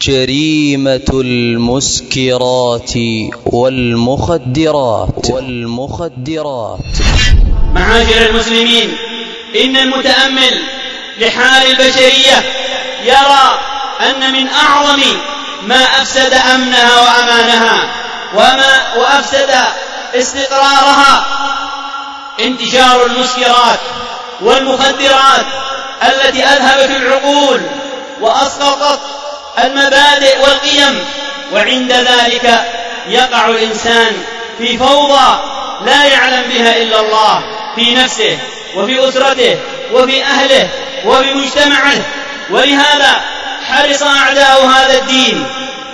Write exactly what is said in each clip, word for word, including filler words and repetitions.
جريمة المسكرات والمخدرات والمخدرات معاشر المسلمين، إن المتأمل لحال البشرية يرى أن من أعظم ما أفسد أمنها وأمانها وما وأفسد استقرارها انتشار المسكرات والمخدرات التي أذهبت العقول وأسقطت المبادئ والقيم، وعند ذلك يقع الإنسان في فوضى لا يعلم بها إلا الله في نفسه وفي أسرته وفي أهله وفي مجتمعه. ولهذا حرص أعداء هذا الدين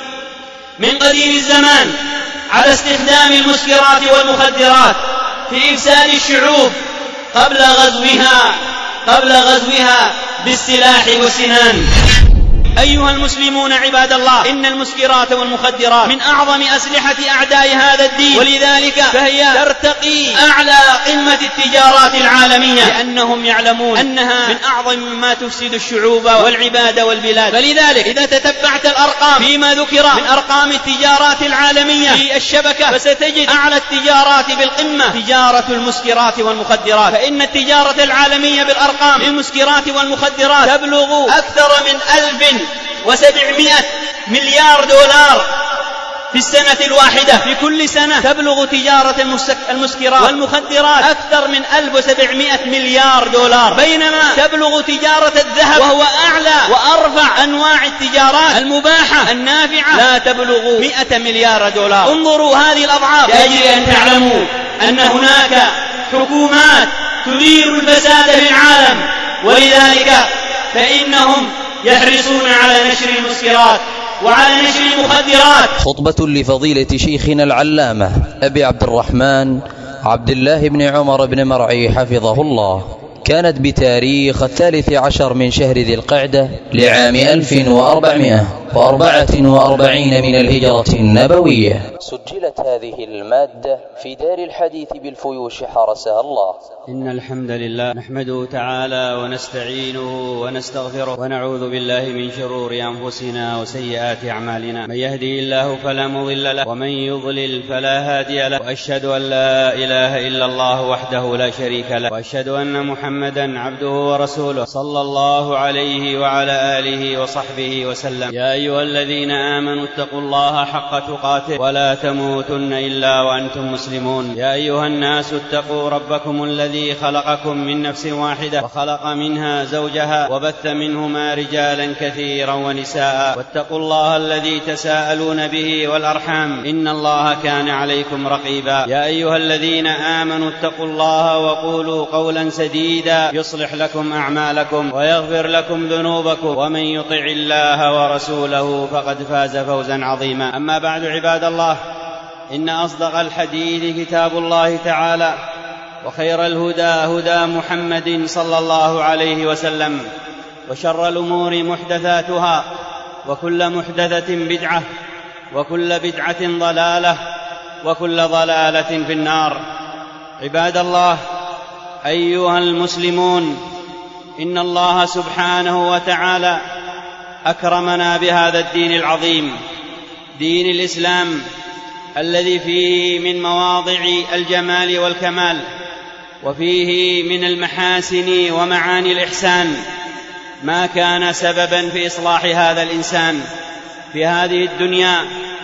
من قديم الزمان على استخدام المسكرات والمخدرات في إفساد الشعوب قبل غزوها قبل غزوها بالسلاح والسنان. أيها المسلمون عباد الله، إن المسكرات والمخدرات من أعظم أسلحة أعداء هذا الدين، ولذلك فهي ترتقي أعلى قمة التجارات العالمية، لأنهم يعلمون أنها من أعظم ما تفسد الشعوب والعباد والبلاد. فلذلك إذا تتبعت الأرقام فيما ذكر من أرقام التجارات العالمية في الشبكة فستجد أعلى التجارات بالقمة تجارة المسكرات والمخدرات، فإن التجارة العالمية بالأرقام للمسكرات والمخدرات تبلغ أكثر من ألف وسبعمائة مليار دولار في السنة الواحدة. في كل سنة تبلغ تجارة المسكرات والمخدرات أكثر من ألف وسبعمائة مليار دولار، بينما تبلغ تجارة الذهب وهو أعلى وأرفع أنواع التجارات المباحة النافعة لا تبلغ مئة مليار دولار. انظروا هذه الأضعاف لأجل أن تعلموا أن هناك حكومات تدير الفساد في العالم، ولذلك فإنهم يحرصون على نشر المسكرات وعلى نشر المخدرات. خطبة لفضيلة شيخنا العلامة أبي عبد الرحمن عبد الله بن عمر بن مرعي حفظه الله، كانت بتاريخ الثالث عشر من شهر ذي القعدة لعام ألف وأربعمائة وأربعة وأربعين من الهجرة النبوية. سجلت هذه المادة في دار الحديث بالفيوش حرسها الله. إن الحمد لله نحمده تعالى ونستعينه ونستغفره ونعوذ بالله من شرور أنفسنا وسيئات أعمالنا، من يهدي الله فلا مضل له ومن يضلل فلا هادي له، وأشهد أن لا إله إلا الله وحده لا شريك له، وأشهد أن محمدا عبده ورسوله صلى الله عليه وعلى آله وصحبه وسلم. يا أيها الذين آمنوا اتقوا الله حق تقاته ولا تموتن إلا وأنتم مسلمون. يا أيها الناس اتقوا ربكم الذي خلقكم من نفس واحدة وخلق منها زوجها وبث منهما رجالا كثيرا ونساء، واتقوا الله الذي تساءلون به والأرحام إن الله كان عليكم رقيبا. يا أيها الذين آمنوا اتقوا الله وقولوا قولا سديدا يصلح لكم أعمالكم ويغفر لكم ذنوبكم، ومن يطع الله ورسوله فقد فاز فوزا عظيما. أما بعد عباد الله، إن أصدق الحديث كتاب الله تعالى، وخير الهدى هدى محمد صلى الله عليه وسلم، وشر الأمور محدثاتها، وكل محدثة بدعة، وكل بدعة ضلالة، وكل ضلالة في النار. عباد الله أيها المسلمون، إن الله سبحانه وتعالى أكرمنا بهذا الدين العظيم، دين الإسلام، الذي فيه من مواضع الجمال والكمال، وفيه من المحاسن ومعاني الإحسان ما كان سببا في إصلاح هذا الإنسان في هذه الدنيا،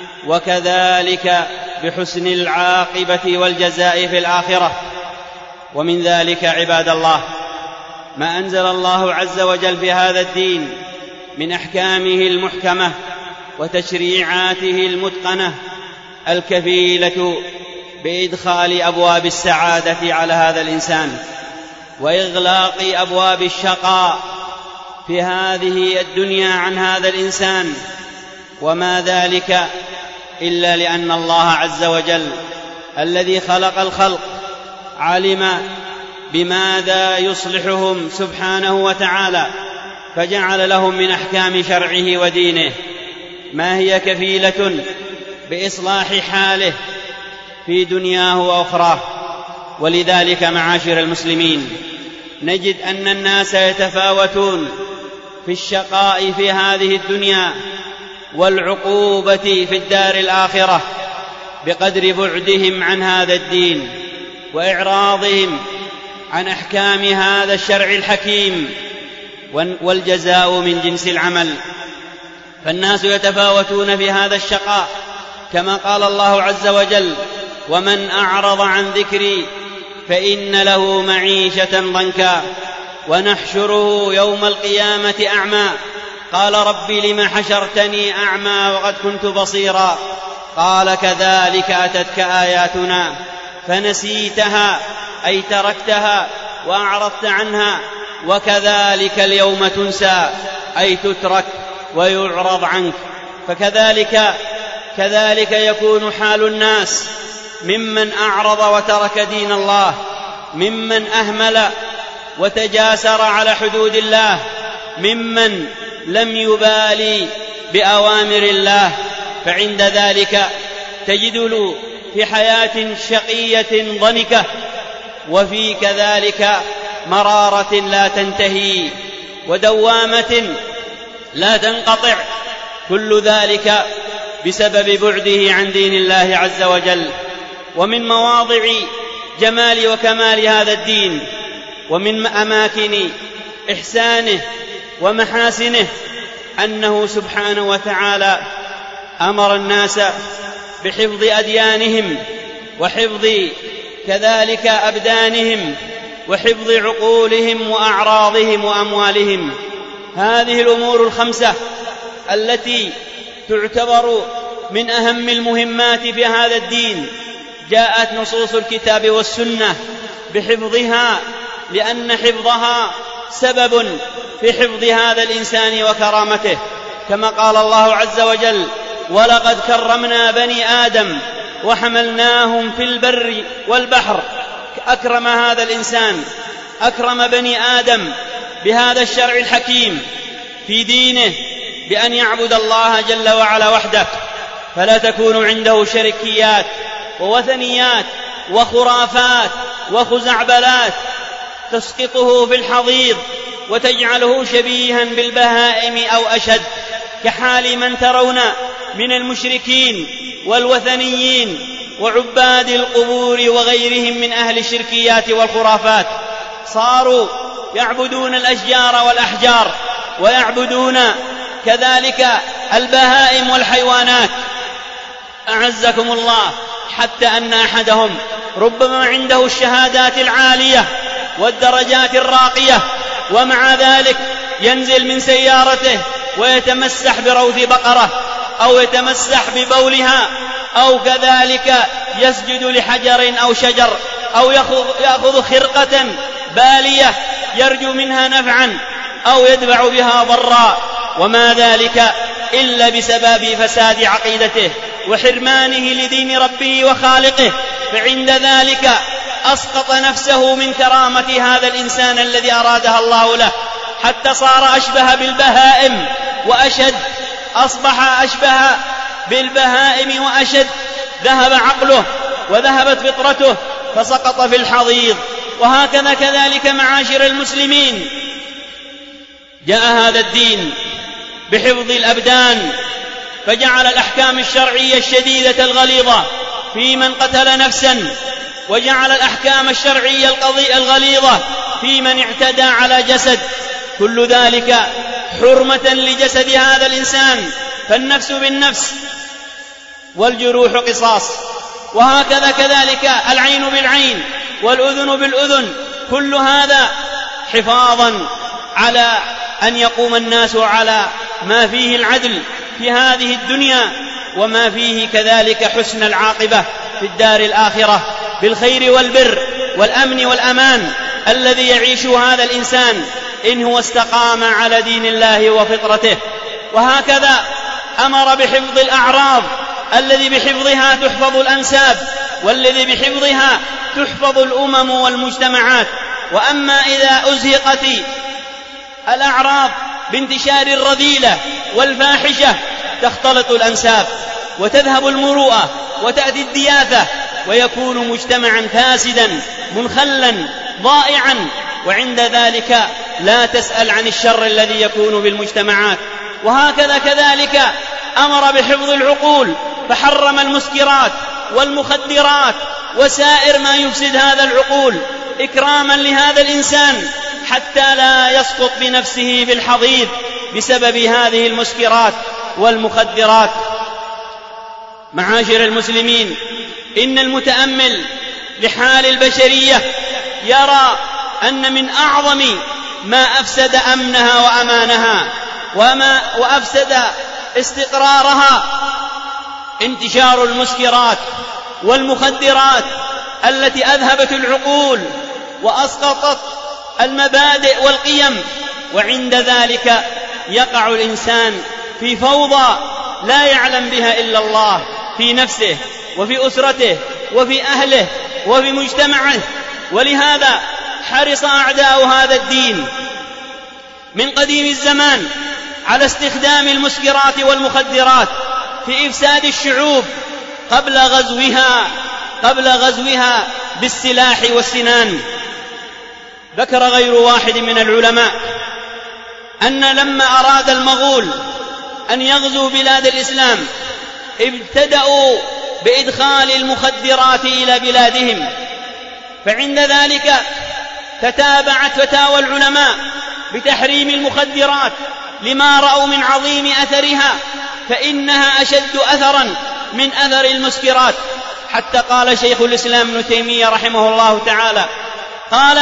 وكذلك بحسن العاقبة والجزاء في الآخرة. ومن ذلك عباد الله ما أنزل الله عز وجل في هذا الدين من أحكامه المحكمة وتشريعاته المتقنة الكفيلة بإدخال أبواب السعادة على هذا الإنسان وإغلاق أبواب الشقاء في هذه الدنيا عن هذا الإنسان، وما ذلك إلا لأن الله عز وجل الذي خلق الخلق علم بماذا يصلحهم سبحانه وتعالى، فجعل لهم من أحكام شرعه ودينه ما هي كفيلة بإصلاح حاله في دنياه وأخراه. ولذلك معاشر المسلمين نجد أن الناس يتفاوتون في الشقاء في هذه الدنيا والعقوبة في الدار الآخرة بقدر بعدهم عن هذا الدين وإعراضهم عن أحكام هذا الشرع الحكيم، والجزاء من جنس العمل. فالناس يتفاوتون في هذا الشقاء، كما قال الله عز وجل: ومن أعرض عن ذكري فإن له معيشة ضنكا ونحشره يوم القيامة أعمى قال رب لم حشرتني أعمى وقد كنت بصيرا قال كذلك أتتك آياتنا فنسيتها أي تركتها وأعرضت عنها وكذلك اليوم تنسى أي تترك ويعرض عنك. فكذلك كذلك يكون حال الناس ممن أعرض وترك دين الله، ممن أهمل وتجاسر على حدود الله، ممن لم يبالي بأوامر الله. فعند ذلك تجد له في حياة شقية ضنكة، وفي كذلك مرارة لا تنتهي ودوامة لا تنقطع، كل ذلك بسبب بعده عن دين الله عز وجل. ومن مواضع جمال وكمال هذا الدين ومن أماكن إحسانه ومحاسنه أنه سبحانه وتعالى أمر الناس بحفظ أديانهم وحفظ كذلك أبدانهم وحفظ عقولهم وأعراضهم وأموالهم. هذه الأمور الخمسة التي تعتبر من أهم المهمات في هذا الدين جاءت نصوص الكتاب والسنة بحفظها، لأن حفظها سبب في حفظ هذا الإنسان وكرامته، كما قال الله عز وجل: ولقد كرمنا بني آدم وحملناهم في البر والبحر. أكرم هذا الإنسان، أكرم بني آدم بهذا الشرع الحكيم في دينه بأن يعبد الله جل وعلا وحده، فلا تكون عنده شركيات ووثنيات وخرافات وخزعبلات تسقطه في الحضيض وتجعله شبيها بالبهائم أو أشد، كحال من ترون من المشركين والوثنيين وعباد القبور وغيرهم من أهل الشركيات والخرافات. صاروا يعبدون الأشجار والأحجار ويعبدون كذلك البهائم والحيوانات، أعزكم الله، حتى أن أحدهم ربما عنده الشهادات العالية والدرجات الراقية، ومع ذلك ينزل من سيارته ويتمسح بروث بقرة أو يتمسح ببولها أو كذلك يسجد لحجر أو شجر أو يأخذ خرقة بالية يرجو منها نفعا أو يدفع بها ضرا، وما ذلك إلا بسبب فساد عقيدته وحرمانه لدين ربه وخالقه. فعند ذلك أسقط نفسه من كرامة هذا الإنسان الذي أرادها الله له، حتى صار أشبه بالبهائم وأشد، أصبح أشبه بالبهائم وأشد، ذهب عقله وذهبت فطرته فسقط في الحضيض. وهكذا كذلك معاشر المسلمين جاء هذا الدين بحفظ الأبدان، فجعل الأحكام الشرعية الشديدة الغليظة في من قتل نفسا، وجعل الأحكام الشرعية الغليظة في من اعتدى على جسد، كل ذلك حرمة لجسد هذا الإنسان، فالنفس بالنفس والجروح قصاص. وهكذا كذلك العين بالعين والأذن بالأذن، كل هذا حفاظا على أن يقوم الناس على ما فيه العدل في هذه الدنيا، وما فيه كذلك حسن العاقبة في الدار الآخرة بالخير والبر والأمن والأمان الذي يعيش هذا الإنسان إن هو استقام على دين الله وفطرته. وهكذا أمر بحفظ الأعراض الذي بحفظها تحفظ الأنساب، والذي بحفظها تحفظ الأمم والمجتمعات. وأما إذا أزهقت الأعراض بانتشار الرذيلة والفاحشة تختلط الأنساب وتذهب المروءة وتأتي الدياثة، ويكون مجتمعا فاسدا منخلا ضائعا، وعند ذلك لا تسأل عن الشر الذي يكون بالمجتمعات. وهكذا كذلك أمر بحفظ العقول فحرم المسكرات والمخدرات وسائر ما يفسد هذا العقول إكراما لهذا الإنسان حتى لا يسقط بنفسه في الحضيض بسبب هذه المسكرات والمخدرات. معاشر المسلمين، إن المتأمل لحال البشرية يرى أن من أعظم ما أفسد أمنها وأمانها وما وأفسد استقرارها انتشار المسكرات والمخدرات التي أذهبت العقول وأسقطت المبادئ والقيم، وعند ذلك يقع الإنسان في فوضى لا يعلم بها إلا الله في نفسه وفي أسرته وفي أهله وفي مجتمعه. ولهذا حرص أعداء هذا الدين من قديم الزمان على استخدام المسكرات والمخدرات في إفساد الشعوب قبل غزوها قبل غزوها بالسلاح والسنان. ذكر غير واحد من العلماء أن لما أراد المغول أن يغزوا بلاد الإسلام ابتدأوا بإدخال المخدرات إلى بلادهم، فعند ذلك تتابعت فتاوى العلماء بتحريم المخدرات لما رأوا من عظيم أثرها، فإنها أشد أثرا من أثر المسكرات. حتى قال شيخ الإسلام ابن تيمية رحمه الله تعالى قال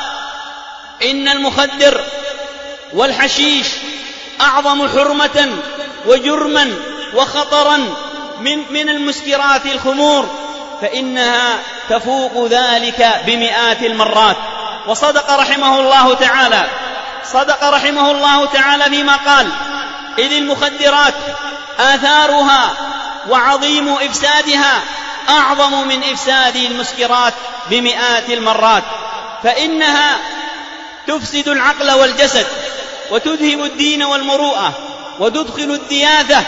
إن المخدر والحشيش أعظم حرمة وجرما وخطرا من, من المسكرات الخمور، فإنها تفوق ذلك بمئات المرات. وصدق رحمه الله تعالى صدق رحمه الله تعالى فيما قال إذ المخدرات آثارها وعظيم إفسادها أعظم من إفساد المسكرات بمئات المرات، فإنها تفسد العقل والجسد وتذهب الدين والمروءة وتدخل الدياثة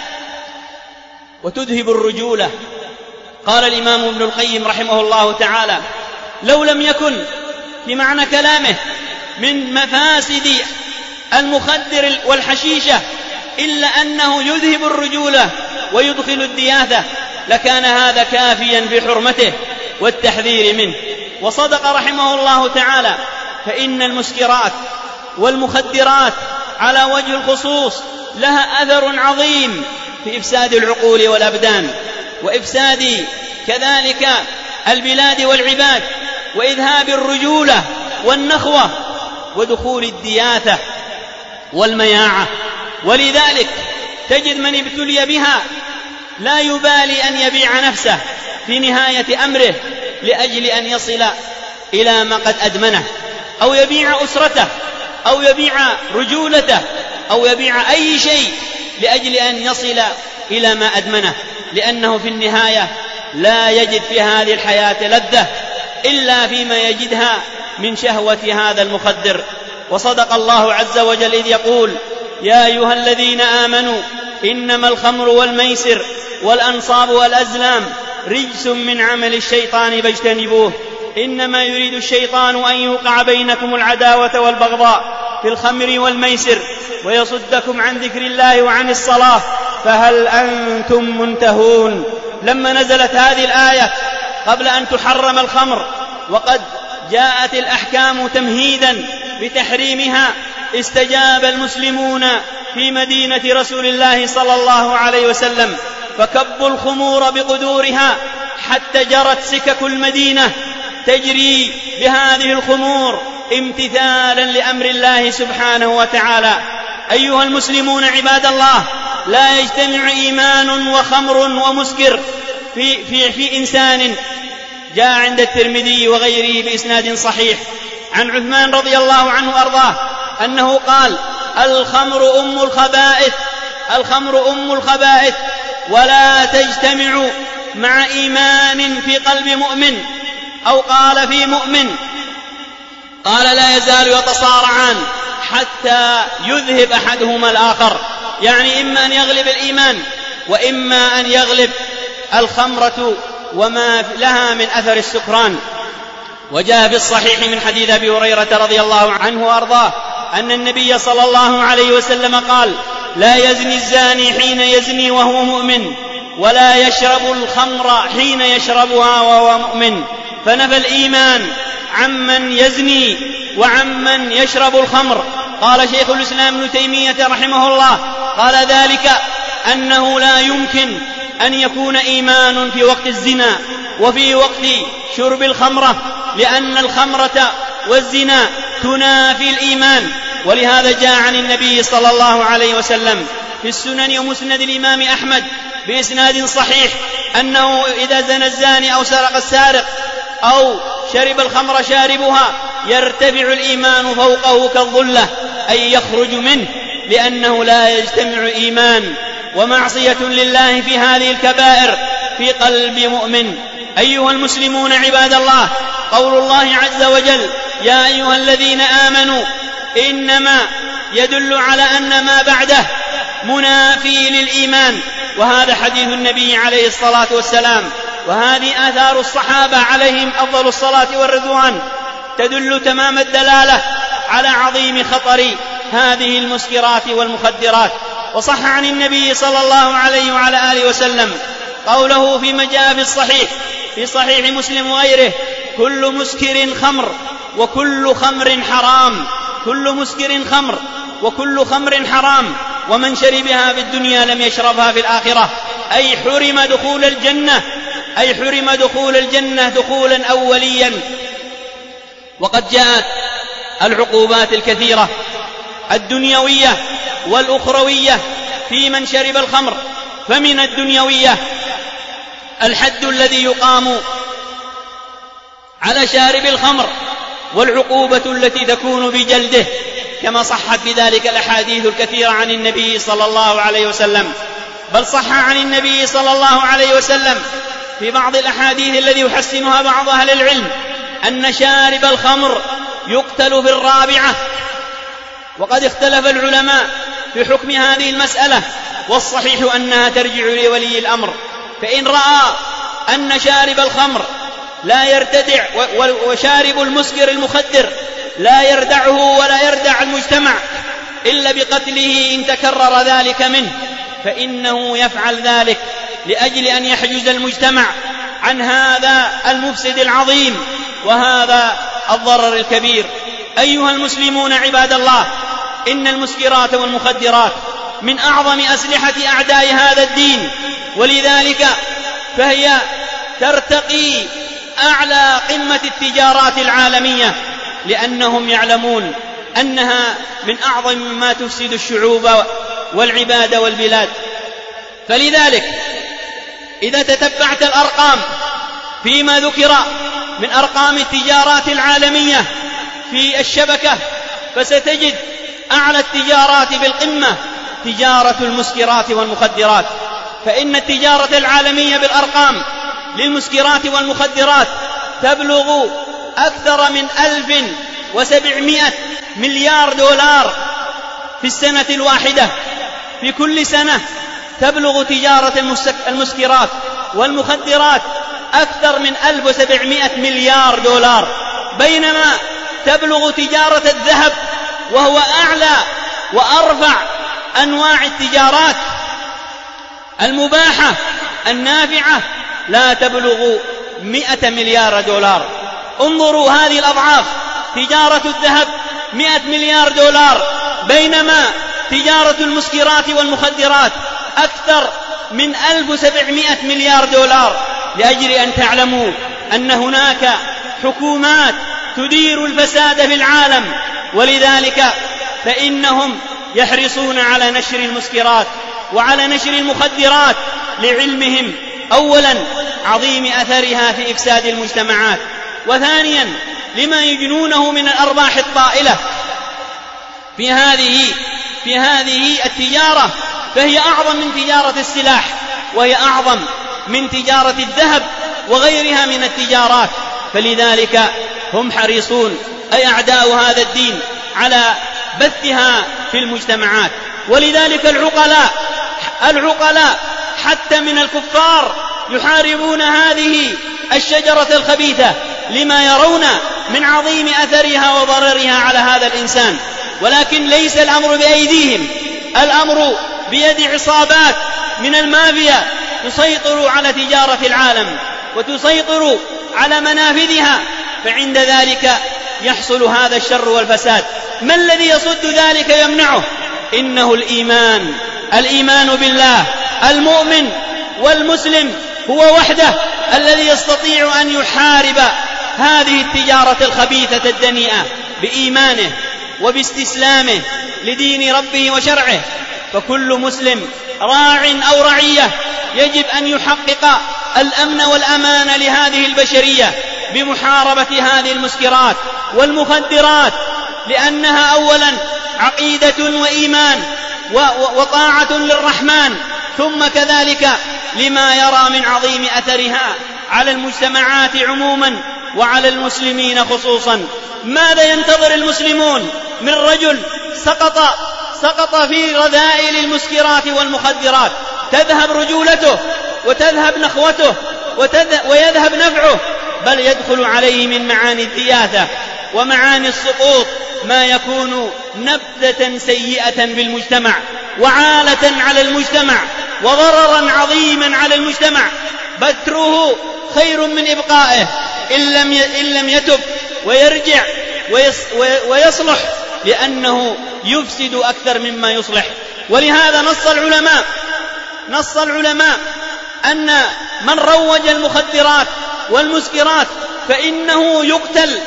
وتذهب الرجولة. قال الإمام ابن القيم رحمه الله تعالى لو لم يكن في معنى كلامه من مفاسد المخدر والحشيشة إلا أنه يذهب الرجولة ويدخل الدياثة لكان هذا كافيا بحرمته والتحذير منه. وصدق رحمه الله تعالى فإن المسكرات والمخدرات على وجه الخصوص لها أثر عظيم في إفساد العقول والأبدان وإفساد كذلك البلاد والعباد وإذهاب الرجولة والنخوة ودخول الدياثة والمياعة. ولذلك تجد من ابتلي بها لا يبالي أن يبيع نفسه في نهاية أمره لأجل أن يصل إلى ما قد أدمنه، أو يبيع أسرته، أو يبيع رجولته، أو يبيع أي شيء لأجل أن يصل إلى ما أدمنه، لأنه في النهاية لا يجد في هذه الحياة لذة إلا فيما يجدها من شهوة هذا المخدر. وصدق الله عز وجل إذ يقول يا أيها الذين آمنوا إنما الخمر والميسر والأنصاب والأزلام رجس من عمل الشيطان فاجتنبوه إنما يريد الشيطان أن يوقع بينكم العداوة والبغضاء في الخمر والميسر ويصدكم عن ذكر الله وعن الصلاة فهل أنتم منتهون. لما نزلت هذه الآية قبل أن تحرم الخمر وقد جاءت الأحكام تمهيدا بتحريمها استجاب المسلمون في مدينة رسول الله صلى الله عليه وسلم فكبوا الخمور بقدورها حتى جرت سكك المدينة تجري بهذه الخمور امتثالا لأمر الله سبحانه وتعالى. أيها المسلمون عباد الله، لا يجتمع إيمان وخمر ومسكر في, في, في إنسان. جاء عند الترمذي وغيره بإسناد صحيح عن عثمان رضي الله عنه وأرضاه أنه قال الخمر أم الخبائث الخمر أم الخبائث ولا تجتمع مع إيمان في قلب مؤمن، أو قال في مؤمن، قال لا يزال يتصارعان حتى يذهب أحدهما الآخر، يعني إما أن يغلب الإيمان وإما أن يغلب الخمرة وما لها من أثر السكران. وجاء في الصحيح من حديث أبي هريرة رضي الله عنه وأرضاه أن النبي صلى الله عليه وسلم قال لا يزني الزاني حين يزني وهو مؤمن، ولا يشرب الخمر حين يشربها وهو مؤمن، فنفى الإيمان عمن يزني وعمن يشرب الخمر. قال شيخ الإسلام ابن تيمية رحمه الله قال ذلك أنه لا يمكن أن يكون إيمان في وقت الزنا وفي وقت شرب الخمرة، لأن الخمرة والزنا تنافي الإيمان. ولهذا جاء عن النبي صلى الله عليه وسلم في السنن ومسند الإمام أحمد بإسناد صحيح أنه إذا زنى الزاني أو سرق السارق أو شرب الخمر شاربها يرتفع الإيمان فوقه كالظلة، أي يخرج منه، لأنه لا يجتمع إيمان ومعصية لله في هذه الكبائر في قلب مؤمن. أيها المسلمون عباد الله، قول الله عز وجل يا أيها الذين آمنوا إنما يدل على أن ما بعده منافي للإيمان، وهذا حديث النبي عليه الصلاة والسلام، وهذه آثار الصحابة عليهم أفضل الصلاة والرضوان تدل تمام الدلالة على عظيم خطر هذه المسكرات والمخدرات. وصح عن النبي صلى الله عليه وعلى آله وسلم قوله فيما جاء في الصحيح في صحيح مسلم وغيره كل مسكر خمر وكل خمر حرام، كل مسكر خمر وكل خمر حرام، ومن شربها في الدنيا لم يشربها في الآخرة، أي حرم دخول الجنة أي حرم دخول الجنة دخولا أوليا. وقد جاءت العقوبات الكثيرة الدنيوية والأخروية في من شرب الخمر. فمن الدنيوية الحد الذي يقام على شارب الخمر والعقوبة التي تكون بجلده، كما صحت بذلك الأحاديث الكثيرة عن النبي صلى الله عليه وسلم. بل صح عن النبي صلى الله عليه وسلم في بعض الأحاديث الذي يحسنها بعض أهل العلم أن شارب الخمر يقتل في الرابعة. وقد اختلف العلماء في حكم هذه المسألة، والصحيح أنها ترجع لولي الأمر، فإن رأى أن شارب الخمر لا يرتدع وشارب المسكر المخدر لا يردعه ولا يردع المجتمع إلا بقتله إن تكرر ذلك منه، فإنه يفعل ذلك لأجل أن يحجز المجتمع عن هذا المفسد العظيم وهذا الضرر الكبير. أيها المسلمون عباد الله، إن المسكرات والمخدرات من أعظم أسلحة أعداء هذا الدين، ولذلك فهي ترتقي أعلى قمة التجارات العالمية، لأنهم يعلمون أنها من أعظم ما تفسد الشعوب والعباد والبلاد. فلذلك إذا تتبعت الأرقام فيما ذكر من أرقام التجارات العالمية في الشبكة فستجد أعلى التجارات بالقمة تجارة المسكرات والمخدرات، فإن التجارة العالمية بالأرقام للمسكرات والمخدرات تبلغ أكثر من ألف وسبعمائة مليار دولار في السنة الواحدة. في كل سنة تبلغ تجارة المسكرات والمخدرات أكثر من ألف وسبعمائة مليار دولار، بينما تبلغ تجارة الذهب وهو أعلى وأرفع أنواع التجارات المباحة النافعة لا تبلغ مئة مليار دولار. انظروا هذه الأضعاف، تجارة الذهب مئة مليار دولار، بينما تجارة المسكرات والمخدرات أكثر من ألف وسبعمائة مليار دولار، لأجل أن تعلموا أن هناك حكومات تدير الفساد في العالم، ولذلك فإنهم يحرصون على نشر المسكرات وعلى نشر المخدرات لعلمهم أولا عظيم أثرها في إفساد المجتمعات، وثانيا لما يجنونه من الأرباح الطائلة في هذه في هذه التجارة، فهي أعظم من تجارة السلاح، وهي أعظم من تجارة الذهب وغيرها من التجارات. فلذلك هم حريصون أي أعداء هذا الدين على بثها في المجتمعات. ولذلك العقلاء العقلاء حتى من الكفار يحاربون هذه الشجرة الخبيثة لما يرون من عظيم أثرها وضررها على هذا الإنسان، ولكن ليس الأمر بأيديهم، الأمر بيد عصابات من المافيا تسيطر على تجارة العالم وتسيطر على منافذها، فعند ذلك يحصل هذا الشر والفساد. ما الذي يصد ذلك يمنعه؟ إنه الإيمان، الإيمان بالله. المؤمن والمسلم هو وحده الذي يستطيع أن يحارب هذه التجارة الخبيثة الدنيئة بإيمانه وباستسلامه لدين ربه وشرعه. فكل مسلم راع أو رعية يجب أن يحقق الأمن والأمان لهذه البشرية بمحاربة هذه المسكرات والمخدرات، لأنها أولا عقيدة وإيمان وطاعة للرحمن، ثم كذلك لما يرى من عظيم أثرها على المجتمعات عموما وعلى المسلمين خصوصا. ماذا ينتظر المسلمون من رجل سقط سقط في رذائل المسكرات والمخدرات؟ تذهب رجولته وتذهب نخوته ويذهب نفعه، بل يدخل عليه من معاني الدياثة ومعاني السقوط ما يكون نبذة سيئة بالمجتمع وعالة على المجتمع وضررا عظيما على المجتمع. بتره خير من إبقائه إن لم إن لم يتب ويرجع ويصلح، لأنه يفسد أكثر مما يصلح. ولهذا نص العلماء نص العلماء أن من روج المخدرات والمسكرات فإنه يقتل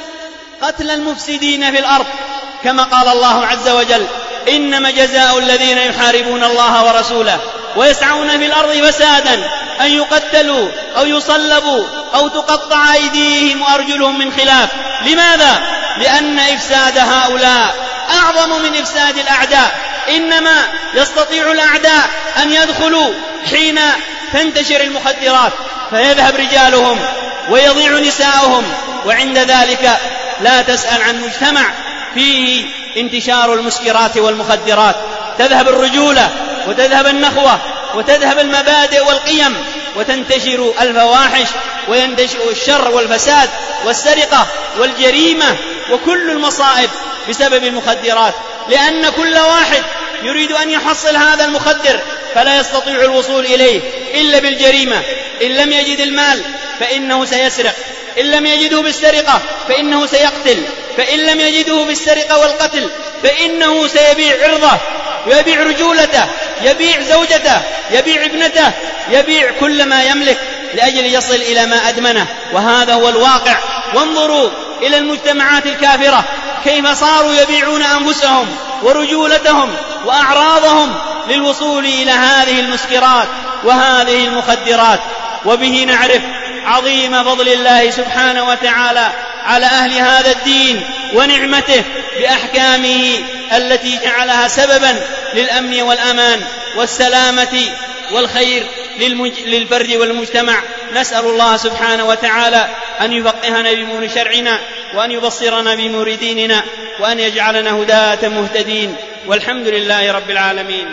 قتل المفسدين في الأرض، كما قال الله عز وجل: إنما جزاء الذين يحاربون الله ورسوله ويسعون في الأرض فسادا أن يقتلوا أو يصلبوا أو تقطع أيديهم وأرجلهم من خلاف. لماذا؟ لأن إفساد هؤلاء أعظم من إفساد الأعداء. إنما يستطيع الأعداء أن يدخلوا حين تنتشر المخدرات فيذهب رجالهم ويضيع نساؤهم، وعند ذلك لا تسأل عن مجتمع فيه انتشار المسكرات والمخدرات. تذهب الرجولة وتذهب النخوة وتذهب المبادئ والقيم وتنتشر الفواحش وينتشر الشر والفساد والسرقة والجريمة وكل المصائب بسبب المخدرات، لأن كل واحد يريد أن يحصل هذا المخدر فلا يستطيع الوصول إليه إلا بالجريمة. إن لم يجد المال فإنه سيسرق، إن لم يجده بالسرقة فإنه سيقتل، فإن لم يجده بالسرقة والقتل فإنه سيبيع عرضه، يبيع رجولته، يبيع زوجته، يبيع ابنته، يبيع كل ما يملك لأجل يصل إلى ما أدمنه. وهذا هو الواقع. وانظروا إلى المجتمعات الكافرة كيف صاروا يبيعون أنفسهم ورجولتهم وأعراضهم للوصول إلى هذه المسكرات وهذه المخدرات. وبه نعرف عظيم فضل الله سبحانه وتعالى على أهل هذا الدين ونعمته بأحكامه التي جعلها سببا للأمن والأمان والسلامة والخير للفرد والمجتمع. نسأل الله سبحانه وتعالى أن يفقهنا بأمور شرعنا وأن يبصرنا بأمور ديننا وأن يجعلنا هداة مهتدين، والحمد لله رب العالمين.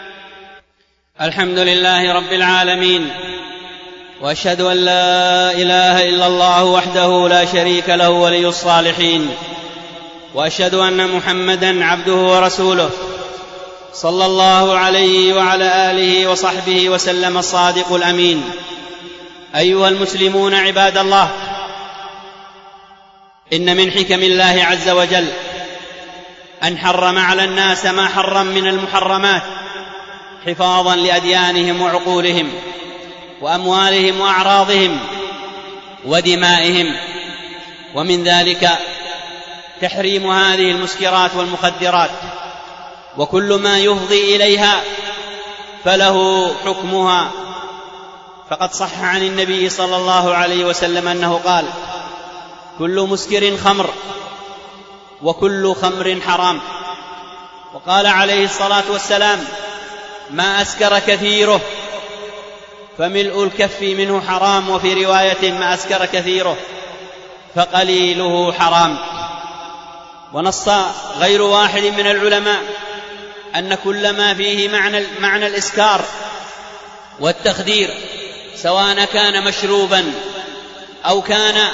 الحمد لله رب العالمين، وأشهد أن لا إله إلا الله وحده لا شريك له ولي الصالحين، وأشهد أن محمدًا عبده ورسوله صلى الله عليه وعلى آله وصحبه وسلم الصادق الأمين. أيها المسلمون عباد الله، إن من حكم الله عز وجل أن حرم على الناس ما حرم من المحرمات حفاظا لأديانهم وعقولهم وأموالهم وأعراضهم ودمائهم، ومن ذلك تحريم هذه المسكرات والمخدرات وكل ما يفضي إليها فله حكمها. فقد صح عن النبي صلى الله عليه وسلم أنه قال: كل مسكر خمر وكل خمر حرام. وقال عليه الصلاة والسلام: ما أسكر كثيره فملء الكف منه حرام، وفي رواية: ما أسكر كثيره فقليله حرام. ونص غير واحد من العلماء أن كل ما فيه معنى, معنى الإسكار والتخدير، سواء كان مشروبا أو كان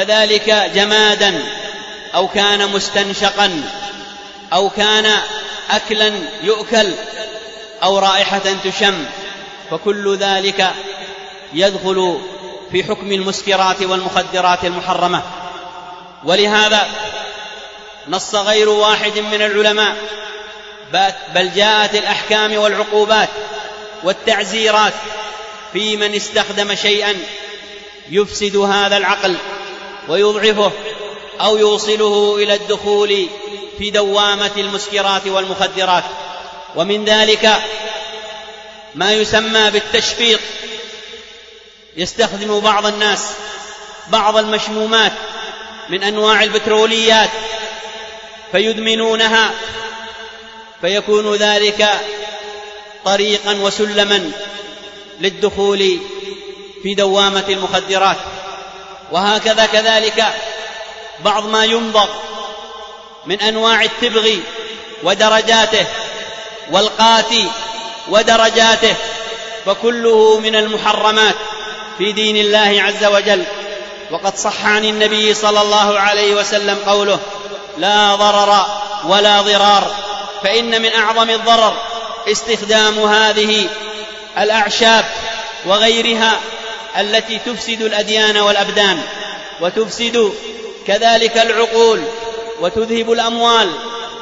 كذلك جمادا أو كان مستنشقا أو كان أكلا يؤكل أو رائحة تشم، فكل ذلك يدخل في حكم المسكرات والمخدرات المحرمة. ولهذا نص غير واحد من العلماء، بل جاءت الأحكام والعقوبات والتعزيرات في من استخدم شيئا يفسد هذا العقل ويضعفه أو يوصله إلى الدخول في دوامة المسكرات والمخدرات. ومن ذلك ما يسمى بالتشفيط، يستخدم بعض الناس بعض المشمومات من أنواع البتروليات فيدمنونها، فيكون ذلك طريقا وسلما للدخول في دوامة المخدرات. وهكذا كذلك بعض ما يمضغ من أنواع التبغ ودرجاته والقاتي ودرجاته، فكله من المحرمات في دين الله عز وجل. وقد صح عن النبي صلى الله عليه وسلم قوله: لا ضرر ولا ضرار، فإن من أعظم الضرر استخدام هذه الأعشاب وغيرها التي تفسد الأديان والأبدان، وتفسد كذلك العقول، وتذهب الأموال،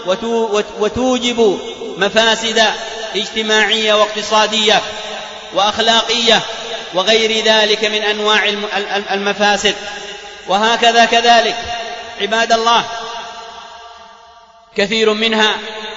وتوجب مفاسد اجتماعية واقتصادية وأخلاقية وغير ذلك من أنواع المفاسد. وهكذا كذلك عباد الله كثير منها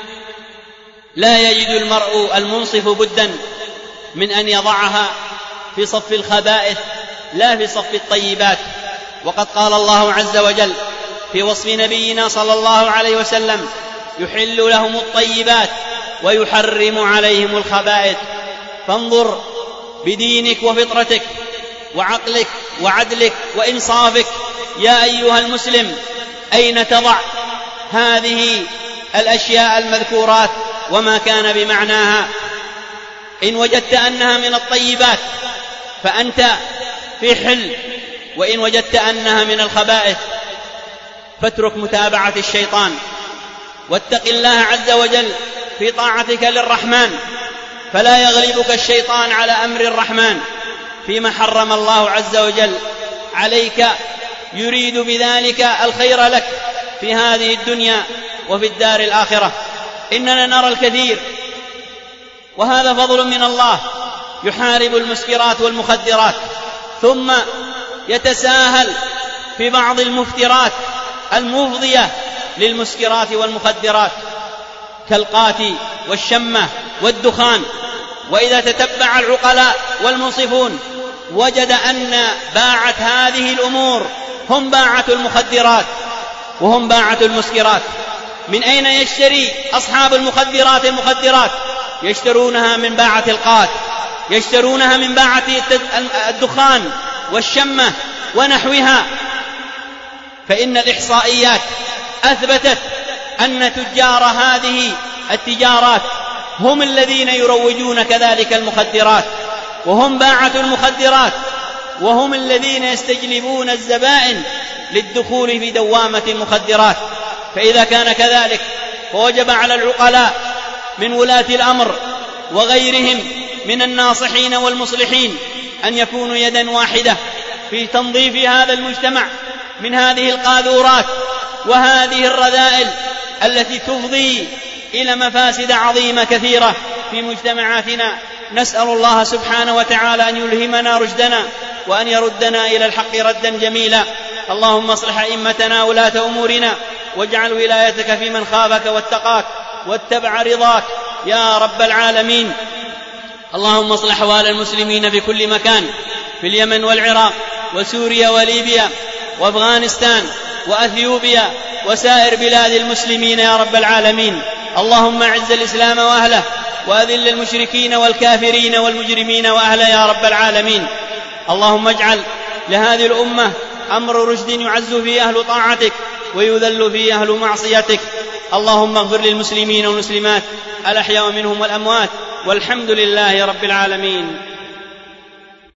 لا يجد المرء المنصف بدا من أن يضعها في صف الخبائث لا في صف الطيبات. وقد قال الله عز وجل في وصف نبينا صلى الله عليه وسلم: يحل لهم الطيبات ويحرم عليهم الخبائث. فانظر بدينك وفطرتك وعقلك وعدلك وإنصافك يا أيها المسلم أين تضع هذه الأشياء المذكورات وما كان بمعناها. إن وجدت أنها من الطيبات فأنت في حل، وإن وجدت أنها من الخبائث فاترك متابعة الشيطان، واتق الله عز وجل في طاعتك للرحمن، فلا يغلبك الشيطان على أمر الرحمن فيما حرم الله عز وجل عليك، يريد بذلك الخير لك في هذه الدنيا وفي الدار الآخرة. إننا نرى الكثير، وهذا فضل من الله، يحارب المسكرات والمخدرات ثم يتساهل في بعض المفترات المفضية للمسكرات والمخدرات كالقاتي والشمة والدخان. وإذا تتبع العقلاء والمنصفون وجد أن باعة هذه الأمور هم باعة المخدرات وهم باعة المسكرات. من أين يشتري أصحاب المخدرات المخدرات؟ يشترونها من باعة القات، يشترونها من باعة الدخان والشمة ونحوها. فإن الإحصائيات أثبتت أن تجار هذه التجارات هم الذين يروجون كذلك المخدرات، وهم باعة المخدرات، وهم الذين يستجلبون الزبائن للدخول في دوامة المخدرات. فإذا كان كذلك فوجب على العقلاء من ولاة الأمر وغيرهم من الناصحين والمصلحين أن يكونوا يدا واحدة في تنظيف هذا المجتمع من هذه القاذورات وهذه الرذائل التي تفضي إلى مفاسد عظيمة كثيرة في مجتمعاتنا. نسأل الله سبحانه وتعالى أن يلهمنا رشدنا وأن يردنا إلى الحق ردا جميلا. اللهم اصلح أئمتنا ولاة أمورنا، واجعل ولايتك في من خافك واتقاك واتبع رضاك يا رب العالمين. اللهم اصلح أحوال المسلمين في كل مكان، في اليمن والعراق وسوريا وليبيا وأفغانستان وأثيوبيا وسائر بلاد المسلمين يا رب العالمين. اللهم أعز الإسلام وأهله، وأذل المشركين والكافرين والمجرمين وأهله يا رب العالمين. اللهم اجعل لهذه الأمة أمر رشد يعز فيه أهل طاعتك ويذل فيه أهل معصيتك. اللهم اغفر للمسلمين والمسلمات الأحياء منهم والأموات، والحمد لله رب العالمين.